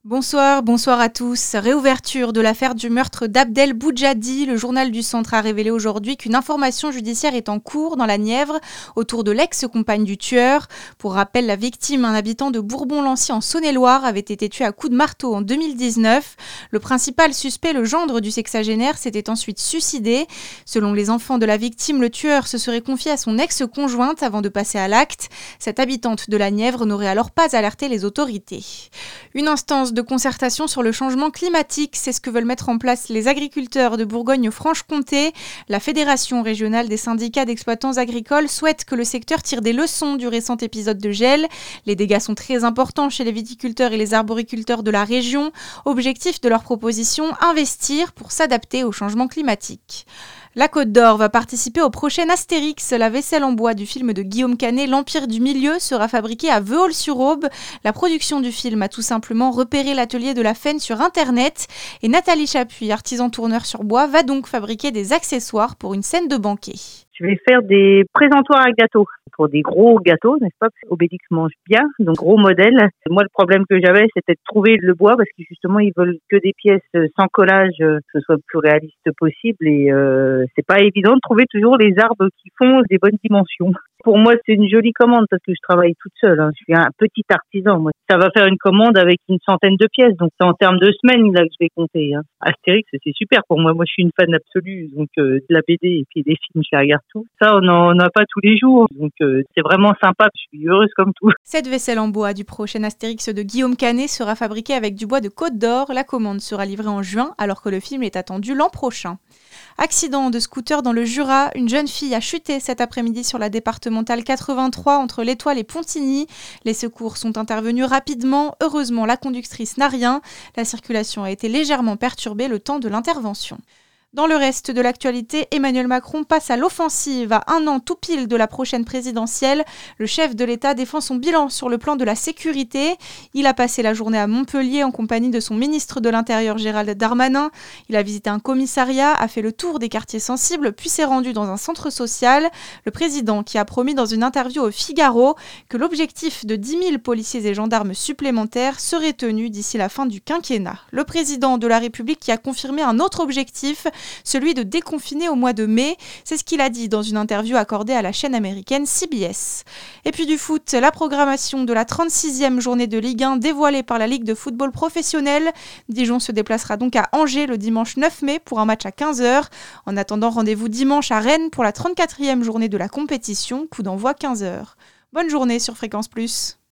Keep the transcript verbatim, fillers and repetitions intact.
Bonsoir, bonsoir à tous. Réouverture de l'affaire du meurtre d'Abdel Boudjadi. Le journal du Centre a révélé aujourd'hui qu'une information judiciaire est en cours dans la Nièvre autour de l'ex-compagne du tueur. Pour rappel, la victime, un habitant de Bourbon-Lancy en Saône-et-Loire, avait été tué à coups de marteau en deux mille dix-neuf. Le principal suspect, le gendre du sexagénaire, s'était ensuite suicidé. Selon les enfants de la victime, le tueur se serait confié à son ex-conjointe avant de passer à l'acte. Cette habitante de la Nièvre n'aurait alors pas alerté les autorités. Une instance de concertation sur le changement climatique, c'est ce que veulent mettre en place les agriculteurs de Bourgogne-Franche-Comté. La Fédération régionale des syndicats d'exploitants agricoles souhaite que le secteur tire des leçons du récent épisode de gel. Les dégâts sont très importants chez les viticulteurs et les arboriculteurs de la région. Objectif de leur proposition, investir pour s'adapter au changement climatique. La Côte d'Or va participer au prochain Astérix. La vaisselle en bois du film de Guillaume Canet, L'Empire du Milieu, sera fabriquée à Veoul-sur-Aube. La production du film a tout simplement repéré l'atelier de la Faine sur Internet. Et Nathalie Chapuis, artisan tourneur sur bois, va donc fabriquer des accessoires pour une scène de banquet. Je vais faire des présentoirs à gâteaux pour des gros gâteaux, n'est-ce pas? Obélix mange bien, donc gros modèle. Moi, le problème que j'avais, c'était de trouver le bois parce que justement, ils veulent que des pièces sans collage, que ce soit le plus réaliste possible. Et euh, c'est pas évident de trouver toujours les arbres qui font des bonnes dimensions. Pour moi, c'est une jolie commande parce que je travaille toute seule. Hein. Je suis un petit artisan. Moi, ça va faire une commande avec une centaine de pièces. Donc, c'est en termes de semaines là que je vais compter. Hein. Astérix, c'est super pour moi. Moi, je suis une fan absolue donc euh, de la B D et puis des films, je les regarde tout. Ça, on n'en a pas tous les jours. Donc, euh, c'est vraiment sympa. Je suis heureuse comme tout. Cette vaisselle en bois du prochain Astérix de Guillaume Canet sera fabriquée avec du bois de Côte d'Or. La commande sera livrée en juin alors que le film est attendu l'an prochain. Accident de scooter dans le Jura. Une jeune fille a chuté cet après-midi sur la départementale quatre-vingt-trois entre l'Étoile et Pontigny. Les secours sont intervenus rapidement. Heureusement, la conductrice n'a rien. La circulation a été légèrement perturbée le temps de l'intervention. Dans le reste de l'actualité, Emmanuel Macron passe à l'offensive à un an tout pile de la prochaine présidentielle. Le chef de l'État défend son bilan sur le plan de la sécurité. Il a passé la journée à Montpellier en compagnie de son ministre de l'Intérieur Gérald Darmanin. Il a visité un commissariat, a fait le tour des quartiers sensibles, puis s'est rendu dans un centre social. Le président qui a promis dans une interview au Figaro que l'objectif de dix mille policiers et gendarmes supplémentaires serait tenu d'ici la fin du quinquennat. Le président de la République qui a confirmé un autre objectif, celui de déconfiner au mois de mai. C'est ce qu'il a dit dans une interview accordée à la chaîne américaine C B S. Et puis du foot, la programmation de la trente-sixième journée de Ligue un dévoilée par la Ligue de football professionnel. Dijon se déplacera donc à Angers le dimanche neuf mai pour un match à quinze heures. En attendant, rendez-vous dimanche à Rennes pour la trente-quatrième journée de la compétition, coup d'envoi quinze heures. Bonne journée sur Fréquence Plus.